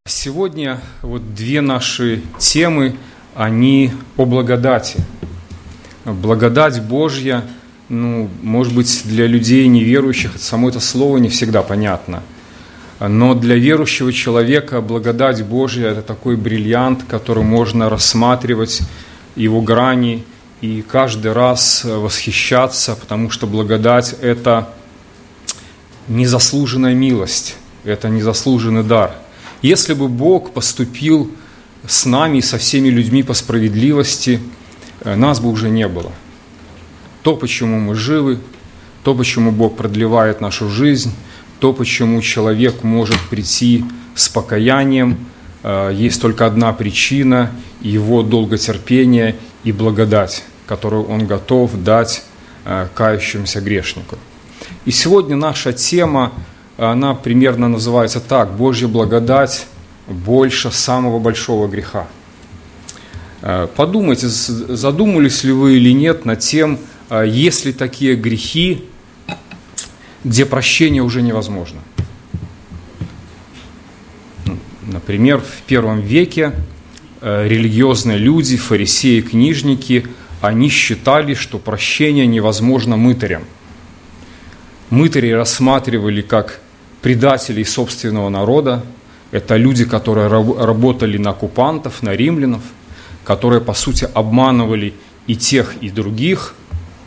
Сегодня две наши темы, они о благодати. Благодать Божья, может быть, для людей неверующих само это слово не всегда понятно. Но для верующего человека благодать Божья – это такой бриллиант, который можно рассматривать, его грани, и каждый раз восхищаться, потому что благодать – это незаслуженная милость, это незаслуженный дар. Если бы Бог поступил с нами и со всеми людьми по справедливости, нас бы уже не было. То, почему мы живы, то, почему Бог продлевает нашу жизнь, то, почему человек может прийти с покаянием, есть только одна причина – его долготерпение и благодать, которую Он готов дать кающемуся грешнику. И сегодня наша тема, она примерно называется так: «Божья благодать больше самого большого греха». Подумайте, задумались ли вы или нет над тем, есть ли такие грехи, где прощение уже невозможно. Например, в первом веке религиозные люди, фарисеи, книжники, они считали, что прощение невозможно мытарям. Мытарей рассматривали как предателей собственного народа. Это люди, которые работали на оккупантов, на римлянов, которые, по сути, обманывали и тех, и других.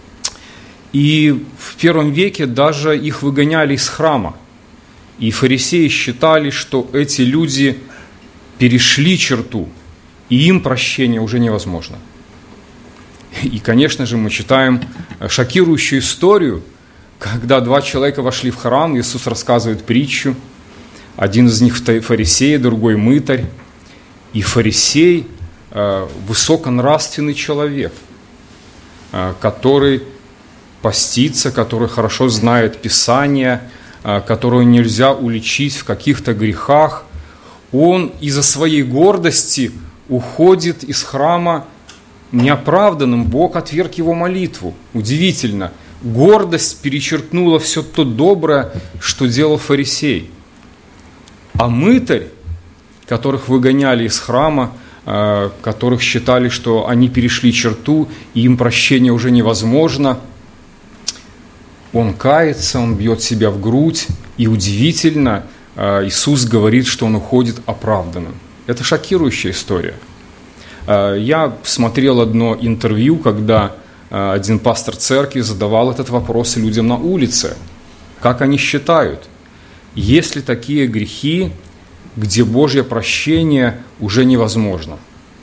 И в первом веке даже их выгоняли из храма. И фарисеи считали, что эти люди перешли черту, и им прощение уже невозможно. И, конечно же, мы читаем шокирующую историю, когда два человека вошли в храм, Иисус рассказывает притчу. Один из них фарисей, другой мытарь. И фарисей высоконравственный человек, который постится, который хорошо знает Писание, которого нельзя уличить в каких-то грехах. Он из-за своей гордости уходит из храма неоправданным. Бог отверг его молитву. Удивительно. Гордость перечеркнула все то доброе, что делал фарисей. А мытарь, которых выгоняли из храма, которых считали, что они перешли черту, и им прощение уже невозможно, он кается, он бьет себя в грудь, и удивительно, Иисус говорит, что он уходит оправданным. Это шокирующая история. Я смотрел одно интервью, когда один пастор церкви задавал этот вопрос людям на улице. Как они считают, есть ли такие грехи, где Божье прощение уже невозможно?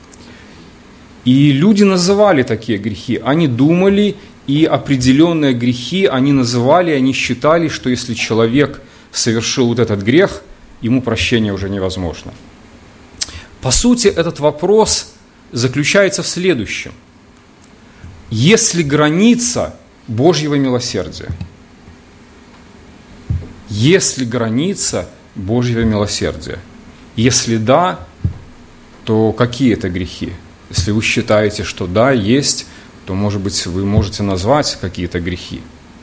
И люди называли такие грехи. Они думали, и определенные грехи они называли, они считали, что если человек совершил этот грех, ему прощение уже невозможно. По сути, этот вопрос заключается в следующем. Есть ли граница Божьего милосердия? Есть ли граница Божьего милосердия? Если да, то какие это грехи? Если вы считаете, что да, есть, то, может быть, вы можете назвать какие-то грехи.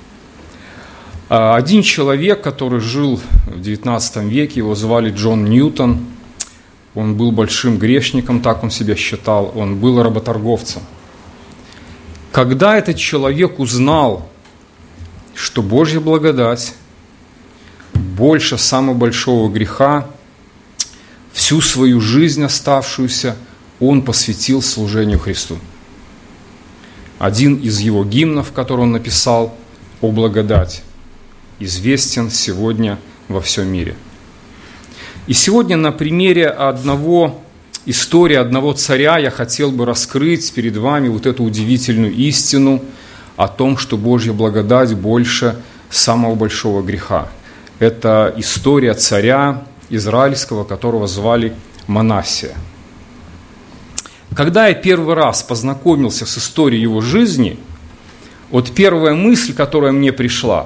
Один человек, который жил в XIX веке, его звали Джон Ньютон, он был большим грешником, так он себя считал, он был работорговцем. Когда этот человек узнал, что Божья благодать больше самого большого греха, всю свою жизнь оставшуюся он посвятил служению Христу. Один из его гимнов, который он написал, о благодати, известен сегодня во всем мире. И сегодня на примере истории одного царя я хотел бы раскрыть перед вами эту удивительную истину о том, что Божья благодать больше самого большого греха. Это история царя израильского, которого звали Манассия. Когда я первый раз познакомился с историей его жизни, первая мысль, которая мне пришла: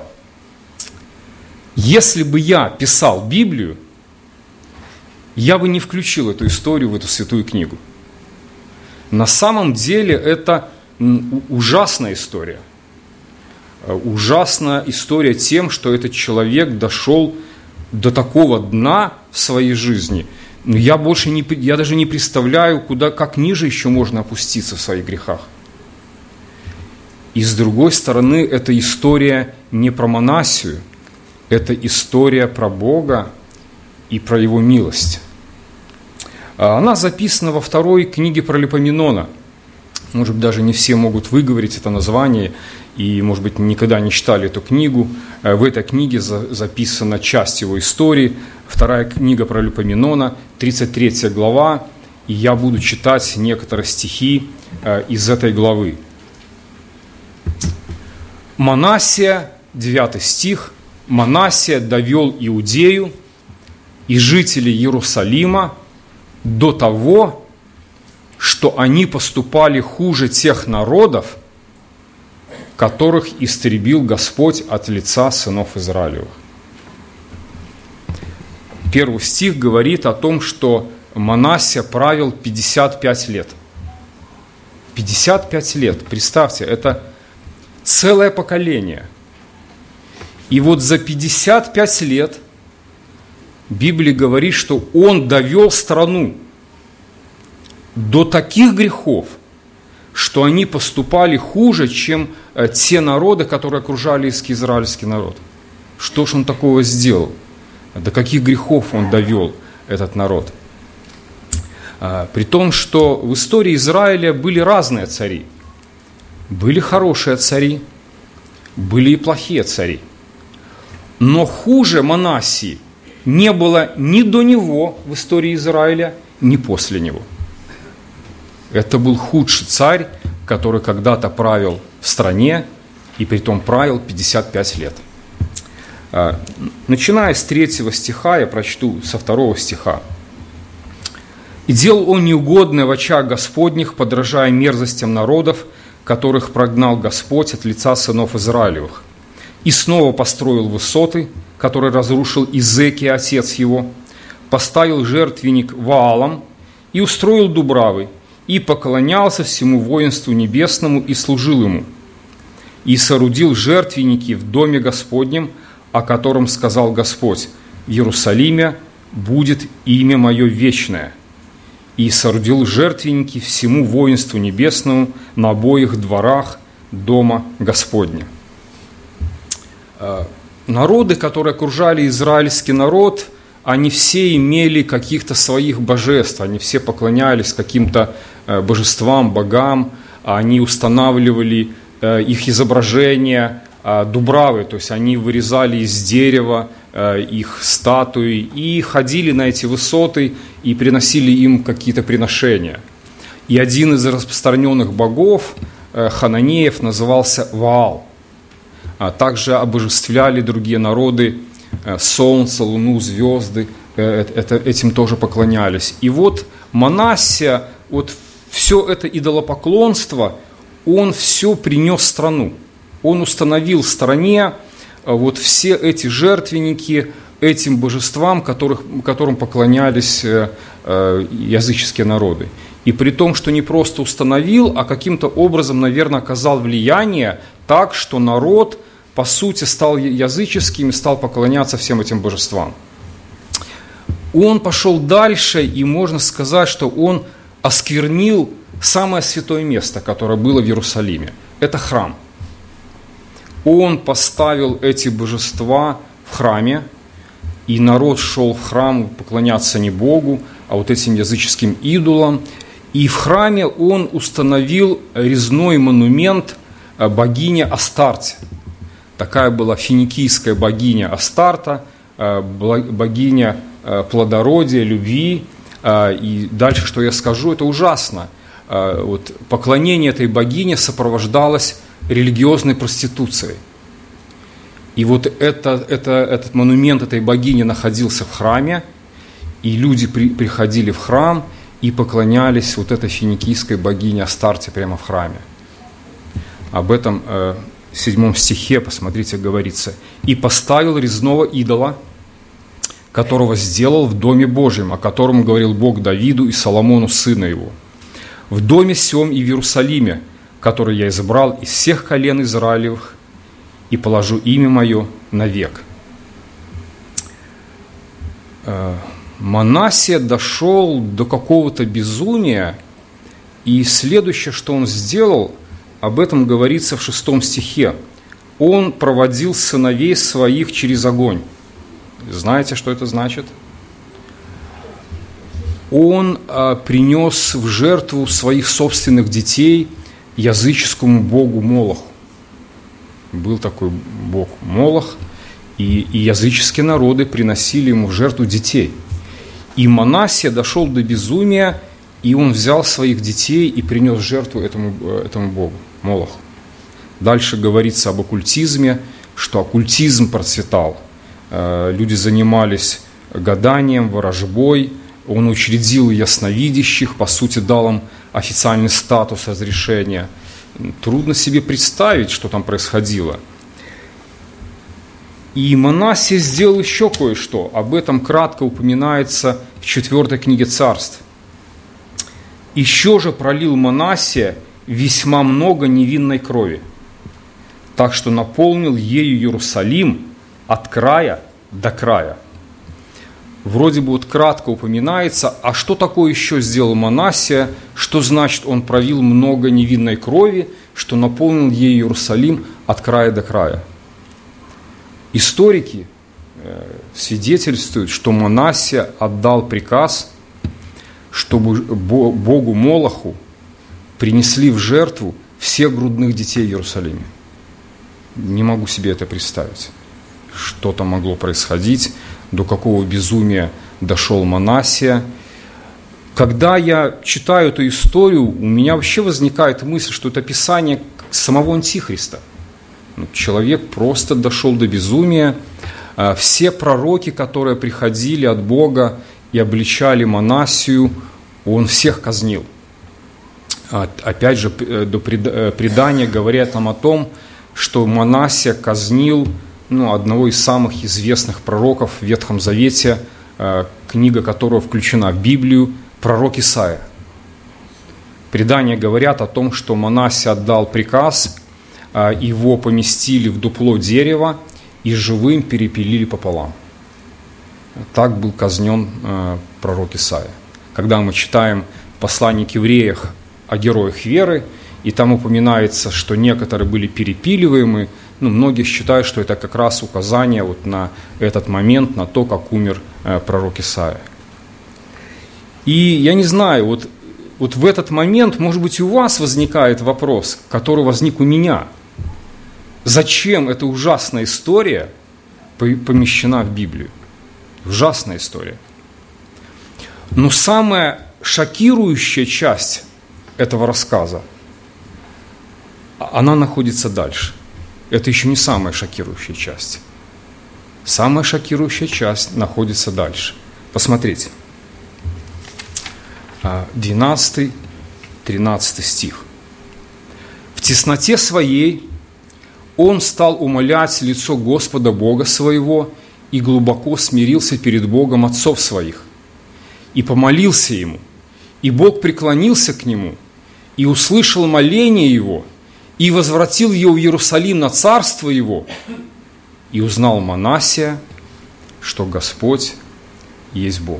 если бы я писал Библию, я бы не включил эту историю в эту святую книгу. На самом деле это ужасная история. Ужасная история тем, что этот человек дошел до такого дна в своей жизни, Но я даже не представляю, как ниже еще можно опуститься в своих грехах. И с другой стороны, это история не про Манассию, это история про Бога и про Его милость. Она записана во второй книге Паралипоменона. Может быть, даже не все могут выговорить это название, и, может быть, никогда не читали эту книгу. В этой книге записана часть его истории. Вторая книга Паралипоменона, 33 глава, и я буду читать некоторые стихи из этой главы. Манассия, 9 стих. «Манассия довел Иудею и жителей Иерусалима до того, что они поступали хуже тех народов, которых истребил Господь от лица сынов Израилевых». Первый стих говорит о том, что Манассия правил 55 лет. 55 лет, представьте, это целое поколение. И вот за 55 лет Библия говорит, что он довел страну до таких грехов, что они поступали хуже, чем те народы, которые окружали израильский народ. Что ж он такого сделал? До каких грехов он довел этот народ? При том, что в истории Израиля были разные цари. Были хорошие цари, были и плохие цари. Но хуже Манассии не было ни до него в истории Израиля, ни после него. Это был худший царь, который когда-то правил в стране, и притом правил 55 лет. Начиная с 3 стиха, я прочту со 2 стиха. «И делал он неугодное в очах Господних, подражая мерзостям народов, которых прогнал Господь от лица сынов Израилевых. И снова построил высоты, которые разрушил Изекия, отец его, поставил жертвенник Ваалам и устроил дубравы, и поклонялся всему воинству небесному и служил ему. И соорудил жертвенники в доме Господнем, о котором сказал Господь: в Иерусалиме будет имя мое вечное. И соорудил жертвенники всему воинству небесному на обоих дворах дома Господня». Народы, которые окружали израильский народ, они все имели каких-то своих божеств, они все поклонялись каким-то божествам, богам, они устанавливали их изображения, дубравы, то есть они вырезали из дерева их статуи и ходили на эти высоты и приносили им какие-то приношения. И один из распространенных богов, хананеев, назывался Ваал. Также обожествляли другие народы солнце, луну, звезды, этим тоже поклонялись. И вот Манассия, вот все это идолопоклонство, он все принес в страну. Он установил в стране вот все эти жертвенники этим божествам, которым поклонялись языческие народы. И при том, что не просто установил, а каким-то образом, наверное, оказал влияние так, что народ, по сути, стал языческим и стал поклоняться всем этим божествам. Он пошел дальше, и можно сказать, что он осквернил самое святое место, которое было в Иерусалиме. Это храм. Он поставил эти божества в храме, и народ шел в храм поклоняться не Богу, а вот этим языческим идолам. И в храме он установил резной монумент богине Астарте. Такая была финикийская богиня Астарта, богиня плодородия, любви. И дальше, что я скажу, это ужасно. Вот, поклонение этой богине сопровождалось религиозной проституцией. И вот этот монумент этой богини находился в храме, и люди приходили в храм и поклонялись вот этой финикийской богине Астарте прямо в храме. Об этом в 7 стихе, посмотрите, говорится: «И поставил резного идола, которого сделал в доме Божьем, о котором говорил Бог Давиду и Соломону, сына его, в доме сем и в Иерусалиме, который я избрал из всех колен Израилевых, и положу имя мое навек». Манассия дошел до какого-то безумия, и следующее, что он сделал, об этом говорится в 6 стихе. Он проводил сыновей своих через огонь. Знаете, что это значит? Он принес в жертву своих собственных детей языческому богу Молоху. Был такой бог Молох, и языческие народы приносили ему в жертву детей. И Манассия дошел до безумия, и он взял своих детей и принес в жертву этому богу Молоху. Дальше говорится об оккультизме, что оккультизм процветал. Люди занимались гаданием, ворожбой. Он учредил ясновидящих, по сути, дал им официальный статус разрешения. Трудно себе представить, что там происходило. И Манассия сделал еще кое-что. Об этом кратко упоминается в 4 книге Царств. «Еще же пролил Манассия весьма много невинной крови, так что наполнил ею Иерусалим от края до края». Вроде бы вот кратко упоминается, а что такое еще сделал Манассия, что значит он пролил много невинной крови, что наполнил ею Иерусалим от края до края. Историки свидетельствуют, что Манассия отдал приказ, чтобы богу Молоху принесли в жертву всех грудных детей в Иерусалиме. Не могу себе это представить. Что там могло происходить, до какого безумия дошел Манассия. Когда я читаю эту историю, у меня вообще возникает мысль, что это описание самого Антихриста. Человек просто дошел до безумия. Все пророки, которые приходили от Бога и обличали Манассию, он всех казнил. Опять же, предания говорят нам о том, что Манассия казнил одного из самых известных пророков в Ветхом Завете, книга которого включена в Библию, пророк Исаия. Предания говорят о том, что Манассия отдал приказ, его поместили в дупло дерева и живым перепилили пополам. Так был казнен пророк Исаия. Когда мы читаем послание к евреям о героях веры, и там упоминается, что некоторые были перепиливаемы, многие считают, что это как раз указание вот на этот момент, на то, как умер пророк Исаия. И я не знаю, вот в этот момент, может быть, у вас возникает вопрос, который возник у меня. Зачем эта ужасная история помещена в Библию? Ужасная история. Но самая шокирующая часть этого рассказа, она находится дальше. Это еще не самая шокирующая часть. Самая шокирующая часть находится дальше. Посмотрите. 12-13 стих. «В тесноте своей он стал умолять лицо Господа Бога своего и глубоко смирился перед Богом отцов своих, и помолился ему, и Бог преклонился к нему, и услышал моление его, и возвратил его в Иерусалим на царство его, и узнал Манассия, что Господь есть Бог».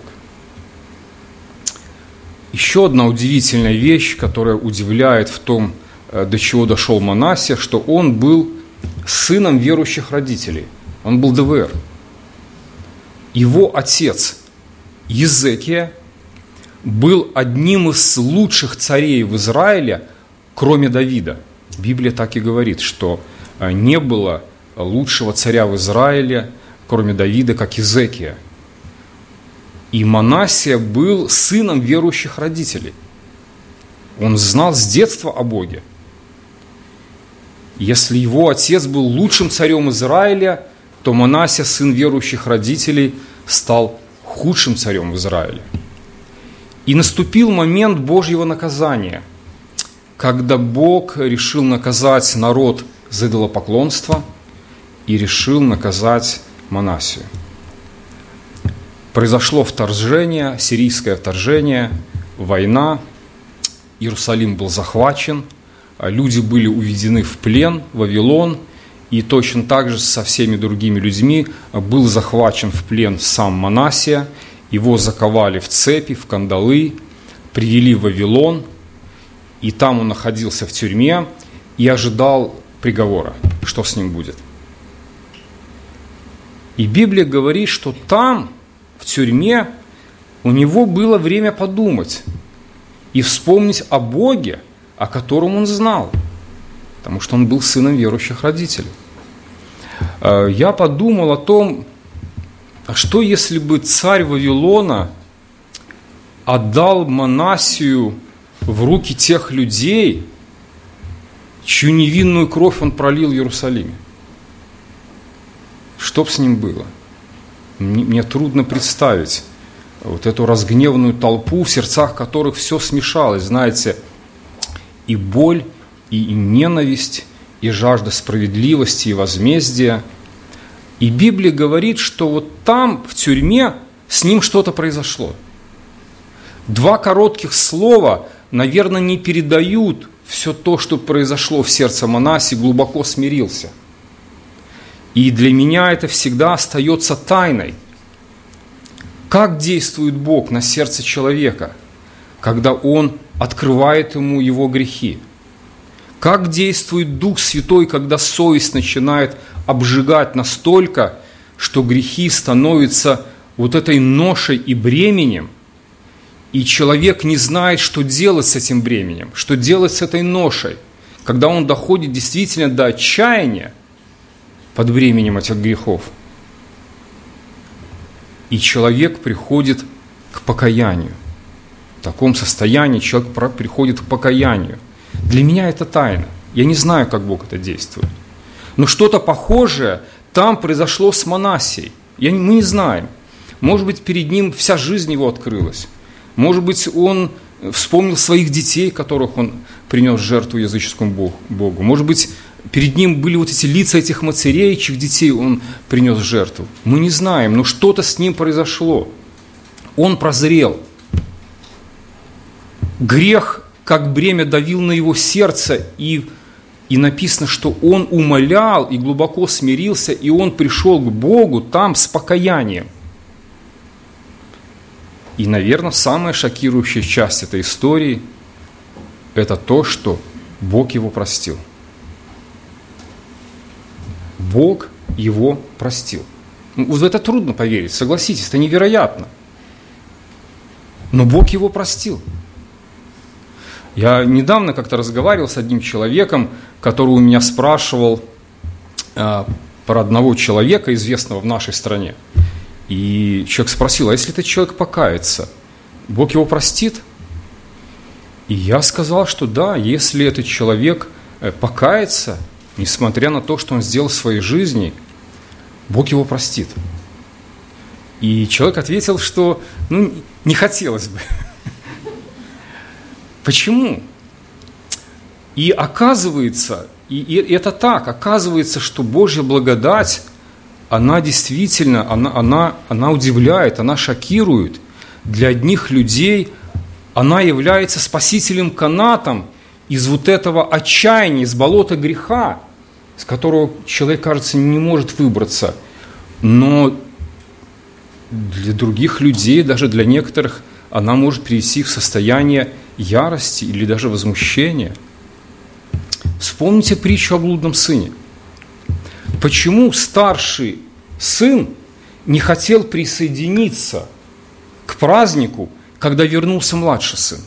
Еще одна удивительная вещь, которая удивляет в том, до чего дошел Манассия, что он был сыном верующих родителей. Он был ДВР. Его отец Езекия был одним из лучших царей в Израиле, кроме Давида. Библия так и говорит, что не было лучшего царя в Израиле, кроме Давида, как Езекия. И Манассия был сыном верующих родителей. Он знал с детства о Боге. Если его отец был лучшим царем Израиля, то Манассия, сын верующих родителей, стал худшим царем в Израиле. И наступил момент Божьего наказания, когда Бог решил наказать народ за идолопоклонство и решил наказать Манассию. Произошло вторжение, сирийское вторжение, война, Иерусалим был захвачен, люди были уведены в плен в Вавилон, и точно так же со всеми другими людьми был захвачен в плен сам Манассия, Его заковали в цепи, в кандалы, привели в Вавилон, и там он находился в тюрьме и ожидал приговора, что с ним будет. И Библия говорит, что там, в тюрьме, у него было время подумать и вспомнить о Боге, о котором он знал, потому что он был сыном верующих родителей. Я подумал о том, а что если бы царь Вавилона отдал Манассию в руки тех людей, чью невинную кровь он пролил в Иерусалиме? Что бы с ним было? Мне трудно представить вот эту разгневанную толпу, в сердцах которых все смешалось, знаете, и боль, и ненависть, и жажда справедливости, и возмездия. И Библия говорит, что вот там, в тюрьме, с ним что-то произошло. 2 коротких слова, наверное, не передают все то, что произошло в сердце Манассии, глубоко смирился. И для меня это всегда остается тайной. Как действует Бог на сердце человека, когда Он открывает ему его грехи? Как действует Дух Святой, когда совесть начинает обжигать настолько, что грехи становятся вот этой ношей и бременем, и человек не знает, что делать с этим бременем, что делать с этой ношей, когда он доходит действительно до отчаяния под бременем этих грехов. И человек приходит к покаянию. В таком состоянии человек приходит к покаянию. Для меня это тайна. Я не знаю, как Бог это действует. Но что-то похожее там произошло с Манассией. Мы не знаем. Может быть, перед ним вся жизнь его открылась. Может быть, он вспомнил своих детей, которых он принес в жертву языческому Богу. Может быть, перед ним были вот эти лица этих матерей, чьих детей он принес в жертву. Мы не знаем, но что-то с ним произошло. Он прозрел. Грех, как бремя, давил на его сердце, и написано, что он умолял и глубоко смирился, и он пришел к Богу там с покаянием. И, наверное, самая шокирующая часть этой истории – это то, что Бог его простил. Бог его простил. В это трудно поверить, согласитесь, это невероятно. Но Бог его простил. Я недавно как-то разговаривал с одним человеком, который у меня спрашивал про одного человека, известного в нашей стране. И человек спросил, а если этот человек покается, Бог его простит? И я сказал, что да, если этот человек покается, несмотря на то, что он сделал в своей жизни, Бог его простит. И человек ответил, что не хотелось бы. Почему? И оказывается, и это так, оказывается, что Божья благодать, она действительно, она удивляет, она шокирует. Для одних людей она является спасительным канатом из вот этого отчаяния, из болота греха, с которого человек, кажется, не может выбраться. Но для других людей, даже для некоторых, она может привести их в состояние ярости или даже возмущения. Вспомните притчу о блудном сыне. Почему старший сын не хотел присоединиться к празднику, когда вернулся младший сын?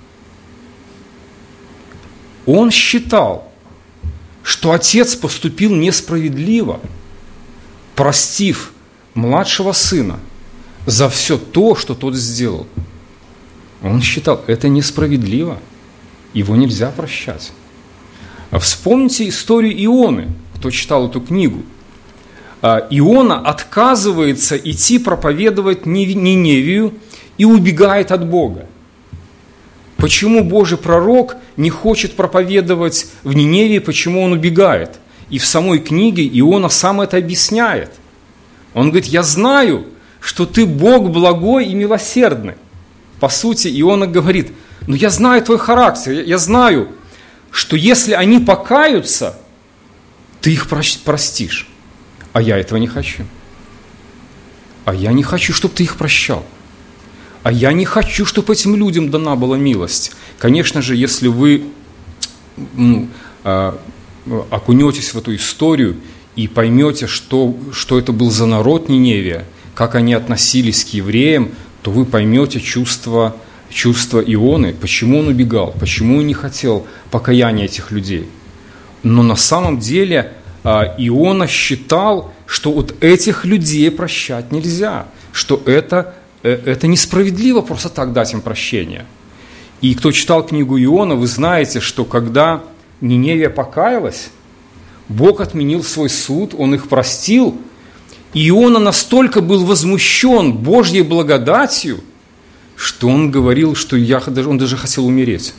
Он считал, что отец поступил несправедливо, простив младшего сына за все то, что тот сделал. Он считал, это несправедливо, его нельзя прощать. Вспомните историю Ионы, кто читал эту книгу. Иона отказывается идти проповедовать Ниневию и убегает от Бога. Почему Божий пророк не хочет проповедовать в Ниневии, почему он убегает? И в самой книге Иона сам это объясняет. Он говорит, я знаю, что ты Бог благой и милосердный. По сути, Иона говорит, но я знаю твой характер, я знаю, что если они покаются, ты их простишь. А я этого не хочу. А я не хочу, чтобы ты их прощал. а я не хочу, чтобы этим людям дана была милость. Конечно же, если вы окунетесь в эту историю и поймете, что это был за народ Ниневия, как они относились к евреям, то вы поймете чувство Ионы, почему он убегал, почему он не хотел покаяния этих людей. Но на самом деле Иона считал, что вот этих людей прощать нельзя, что это несправедливо просто так дать им прощение. И кто читал книгу Иона, вы знаете, что когда Ниневия покаялась, Бог отменил свой суд, Он их простил, и Иона настолько был возмущен Божьей благодатью, что он говорил, что он даже хотел умереть.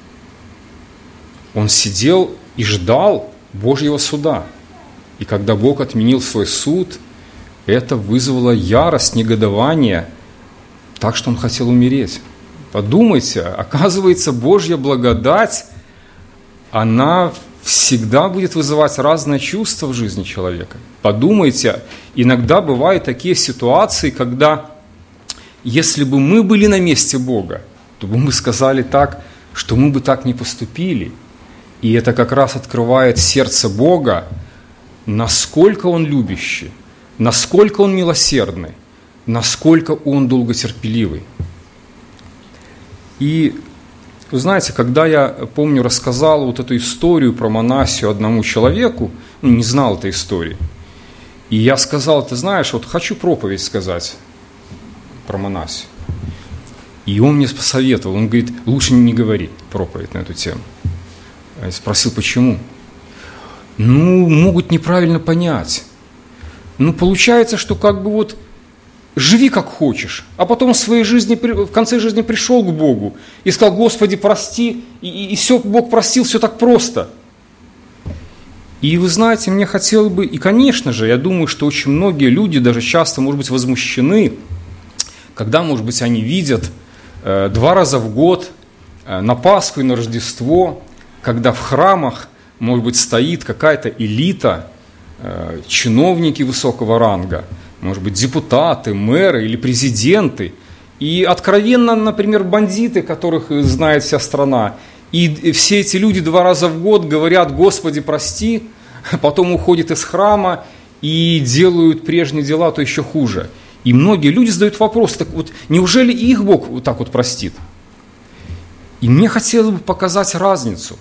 Он сидел и ждал Божьего суда. И когда Бог отменил свой суд, это вызвало ярость, негодование, так что он хотел умереть. Подумайте, оказывается, Божья благодать, она всегда будет вызывать разные чувства в жизни человека. Подумайте, иногда бывают такие ситуации, когда, если бы мы были на месте Бога, то бы мы сказали так, что мы бы так не поступили. И это как раз открывает сердце Бога, насколько Он любящий, насколько Он милосердный, насколько Он долготерпеливый. И вы знаете, когда я, помню, рассказал вот эту историю про Манасию одному человеку, не знал этой истории, и я сказал: ты знаешь, вот хочу проповедь сказать про Манасию. И он мне посоветовал, он говорит: лучше не говори проповедь на эту тему. Я спросил, почему? Могут неправильно понять. Получается, что как бы вот живи как хочешь, а потом в конце жизни пришел к Богу и сказал: Господи, прости, и все, Бог простил, все так просто. И вы знаете, мне хотелось бы, и конечно же, я думаю, что очень многие люди даже часто, может быть, возмущены, когда, может быть, они видят 2 раза в год, на Пасху и на Рождество, когда в храмах, может быть, стоит какая-то элита, чиновники высокого ранга, может быть, депутаты, мэры или президенты, и откровенно, например, бандиты, которых знает вся страна, и все эти люди 2 раза в год говорят: Господи, прости, потом уходят из храма и делают прежние дела, то еще хуже. И многие люди задают вопрос: так вот, неужели их Бог вот так вот простит? И мне хотелось бы показать разницу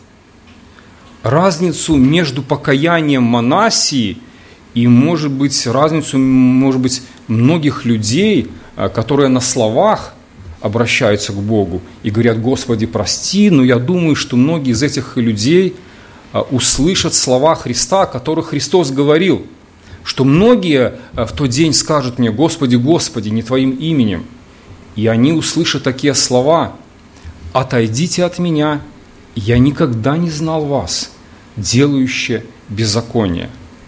между покаянием Манасии и, может быть, разницу, многих людей, которые на словах обращаются к Богу и говорят: Господи, прости, но я думаю, что многие из этих людей услышат слова Христа, о которых Христос говорил, что многие в тот день скажут мне: Господи, Господи, не Твоим именем. И они услышат такие слова: отойдите от меня, я никогда не знал вас, делающие беззаконие.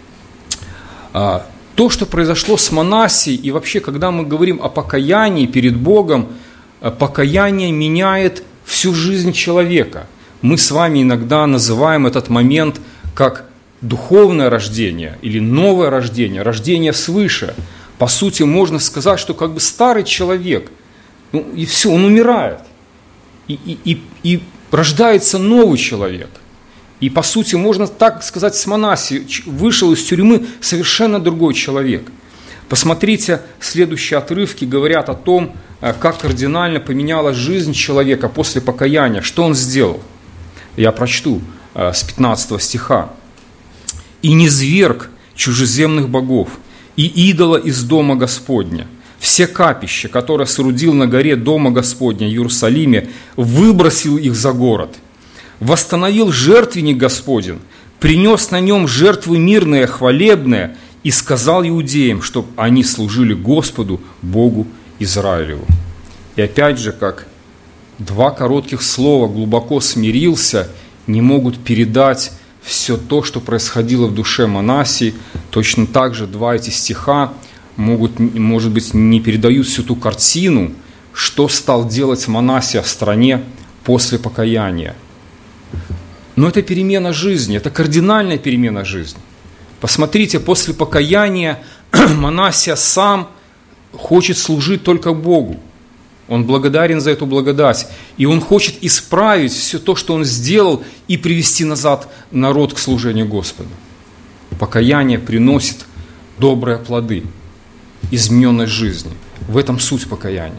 То, что произошло с Манасией, и вообще, когда мы говорим о покаянии перед Богом, покаяние меняет всю жизнь человека. Мы с вами иногда называем этот момент как духовное рождение или новое рождение, рождение свыше. По сути, можно сказать, что как бы старый человек, и все, он умирает. И рождается новый человек. И, по сути, можно так сказать, с Манасией вышел из тюрьмы совершенно другой человек. Посмотрите, следующие отрывки говорят о том, как кардинально поменялась жизнь человека после покаяния, что он сделал. Я прочту с 15 стиха. «И низверг чужеземных богов, и идола из дома Господня, все капища, которые соорудил на горе дома Господня в Иерусалиме, выбросил их за город, восстановил жертвенник Господень, принес на нем жертвы мирные, хвалебные, и сказал иудеям, чтобы они служили Господу, Богу Израилеву». И опять же, как 2 коротких слова «глубоко смирился» не могут передать все то, что происходило в душе Манасии, точно так же 2 эти стиха может быть, не передают всю ту картину, что стал делать Манасия в стране после покаяния. Но это перемена жизни, это кардинальная перемена жизни. Посмотрите, после покаяния Манасия сам хочет служить только Богу. Он благодарен за эту благодать. И он хочет исправить все то, что он сделал, и привести назад народ к служению Господу. Покаяние приносит добрые плоды измененной жизни. В этом суть покаяния.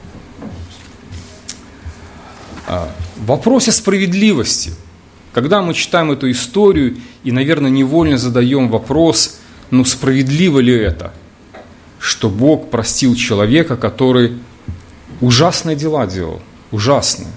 В вопросе справедливости, когда мы читаем эту историю и, наверное, невольно задаем вопрос, справедливо ли это, что Бог простил человека, который ужасные дела делал, ужасные.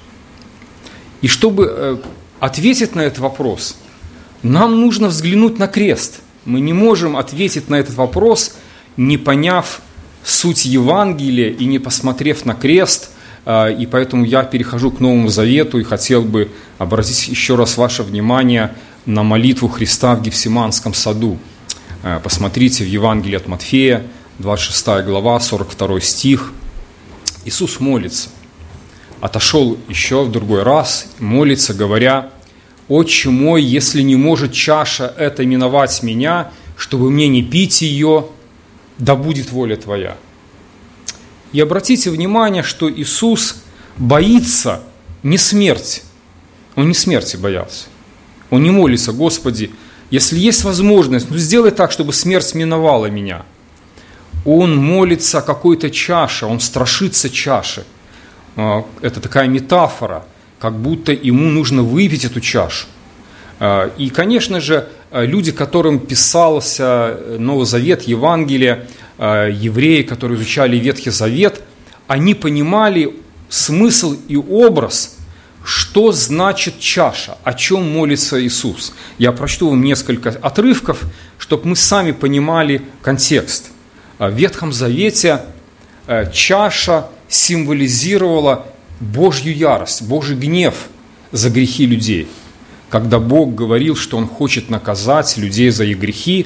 И чтобы ответить на этот вопрос, нам нужно взглянуть на крест. Мы не можем ответить на этот вопрос, не поняв суть Евангелия и не посмотрев на крест. И поэтому я перехожу к Новому Завету и хотел бы обратить еще раз ваше внимание на молитву Христа в Гефсиманском саду. Посмотрите в Евангелии от Матфея, 26 глава, 42 стих. Иисус молится. Отошел еще в другой раз, молится, говоря: «Отче мой, если не может чаша эта миновать меня, чтобы мне не пить ее, да будет воля Твоя». И обратите внимание, что Иисус боится не смерти. Он не смерти боялся. Он не молится: «Господи, если есть возможность, сделай так, чтобы смерть миновала меня». Он молится о какой-то чаше, он страшится чаши. Это такая метафора, как будто ему нужно выпить эту чашу. И, конечно же, люди, которым писался Новый Завет, Евангелие, евреи, которые изучали Ветхий Завет, они понимали смысл и образ, что значит чаша, о чем молится Иисус. Я прочту вам несколько отрывков, чтобы мы сами понимали контекст. В Ветхом Завете чаша символизировала Божью ярость, Божий гнев за грехи людей. Когда Бог говорил, что Он хочет наказать людей за их грехи,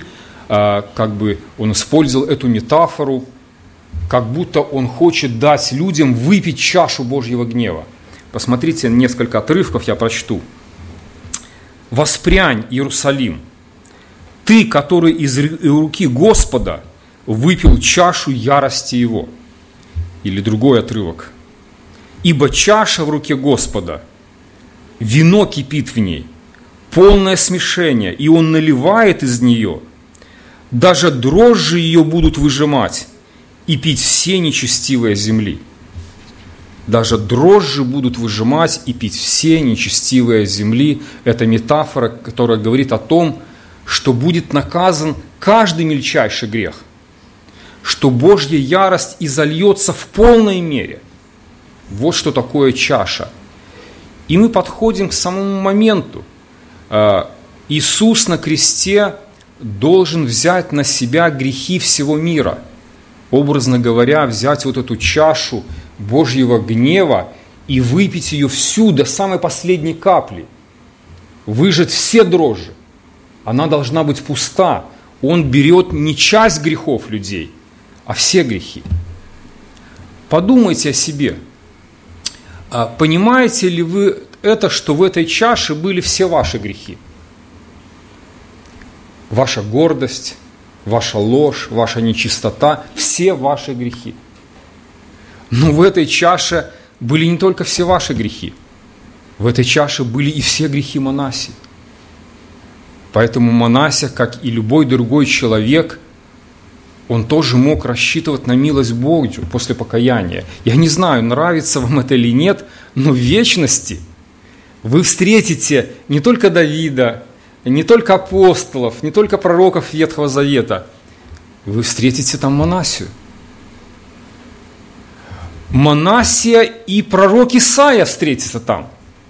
Он использовал эту метафору, как будто Он хочет дать людям выпить чашу Божьего гнева. Посмотрите несколько отрывков, я прочту. «Воспрянь, Иерусалим, ты, который из руки Господа выпил чашу ярости Его». Или другой отрывок. «Ибо чаша в руке Господа, вино кипит в ней, полное смешение, и Он наливает из нее. Даже дрожжи ее будут выжимать и пить все нечестивые земли». Даже дрожжи будут выжимать и пить все нечестивые земли. Это метафора, которая говорит о том, что будет наказан каждый мельчайший грех, что Божья ярость изольется в полной мере. Вот что такое чаша. И мы подходим к самому моменту. Иисус на кресте должен взять на себя грехи всего мира. Образно говоря, взять вот эту чашу Божьего гнева и выпить ее всю до самой последней капли. Выжать все дрожжи. Она должна быть пуста. Он берет не часть грехов людей, а все грехи. Подумайте о себе. Понимаете ли вы это, что в этой чаше были все ваши грехи? Ваша гордость, ваша ложь, ваша нечистота, все ваши грехи. Но в этой чаше были не только все ваши грехи. В этой чаше были и все грехи Манасии. Поэтому Манасия, как и любой другой человек, он тоже мог рассчитывать на милость Божью после покаяния. Я не знаю, нравится вам это или нет, но в вечности вы встретите не только Давида, не только апостолов, не только пророков Ветхого Завета. Вы встретите там Манасию. Манасия и пророк Исаия встретятся там.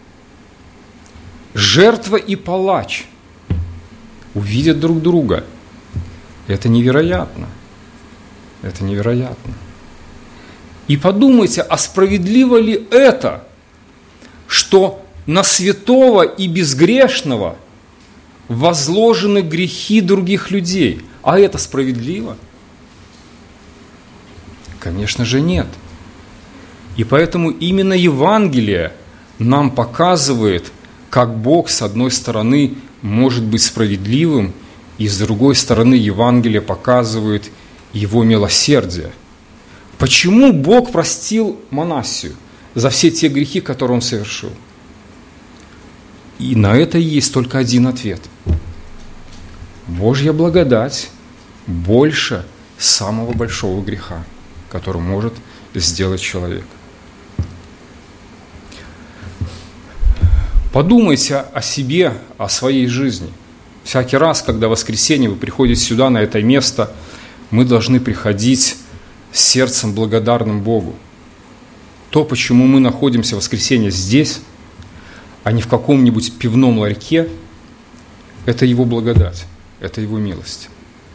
Жертва и палач увидят друг друга. Это невероятно. Это невероятно. И подумайте, а справедливо ли это, что на святого и безгрешного возложены грехи других людей? А это справедливо? Конечно же нет. И поэтому именно Евангелие нам показывает, как Бог, с одной стороны, может быть справедливым, и с другой стороны, Евангелие показывает Его милосердие. Почему Бог простил Манассию за все те грехи, которые он совершил? И на это есть только один ответ. Божья благодать больше самого большого греха, который может сделать человек. Подумайте о себе, о своей жизни. Всякий раз, когда в воскресенье вы приходите сюда, на это место, мы должны приходить с сердцем благодарным Богу. То, почему мы находимся в воскресенье здесь, а не в каком-нибудь пивном ларьке, это Его благодать, это Его милость.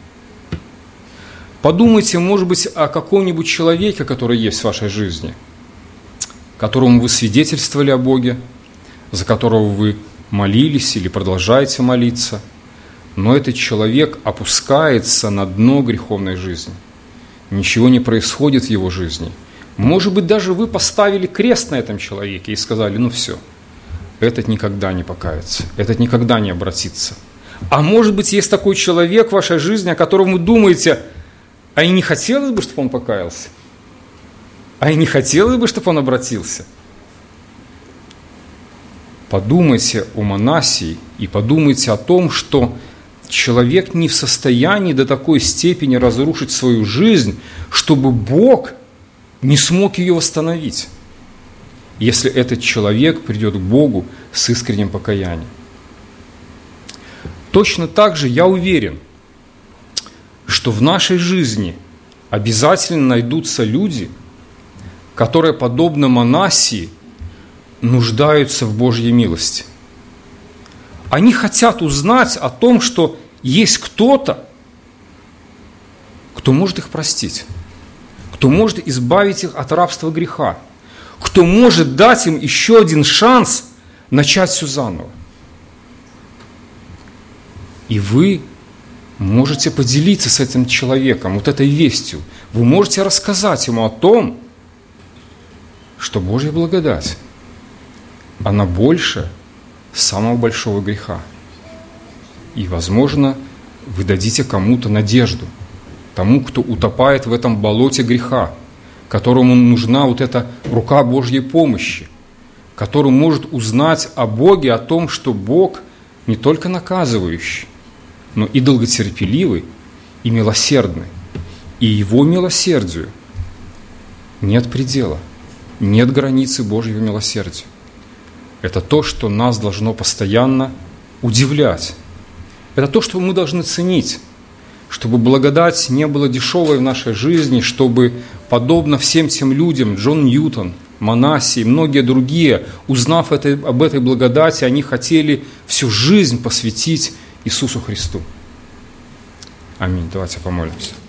Подумайте, может быть, о каком-нибудь человеке, который есть в вашей жизни, которому вы свидетельствовали о Боге, за которого вы молились или продолжаете молиться, но этот человек опускается на дно греховной жизни. Ничего не происходит в его жизни. Может быть, даже вы поставили крест на этом человеке и сказали: ну все, этот никогда не покается, этот никогда не обратится. А может быть, есть такой человек в вашей жизни, о котором вы думаете: а и не хотелось бы, чтобы он покаялся, а и не хотелось бы, чтобы он обратился. Подумайте о Манассии и подумайте о том, что человек не в состоянии до такой степени разрушить свою жизнь, чтобы Бог не смог ее восстановить, если этот человек придет к Богу с искренним покаянием. Точно так же я уверен, что в нашей жизни обязательно найдутся люди, которые, подобно Манассии, нуждаются в Божьей милости. Они хотят узнать о том, что есть кто-то, кто может их простить, кто может избавить их от рабства греха, кто может дать им еще один шанс начать все заново. И вы можете поделиться с этим человеком вот этой вестью. Вы можете рассказать ему о том, что Божья благодать, она больше самого большого греха. И, возможно, вы дадите кому-то надежду, тому, кто утопает в этом болоте греха, которому нужна вот эта рука Божьей помощи, который может узнать о Боге, о том, что Бог не только наказывающий, но и долготерпеливый, и милосердный. И Его милосердию нет предела, нет границы Божьего милосердия. Это то, что нас должно постоянно удивлять. Это то, что мы должны ценить, чтобы благодать не была дешевой в нашей жизни, чтобы, подобно всем тем людям, Джон Ньютон, Манассий и многие другие, узнав об этой благодати, они хотели всю жизнь посвятить Иисусу Христу. Аминь. Давайте помолимся.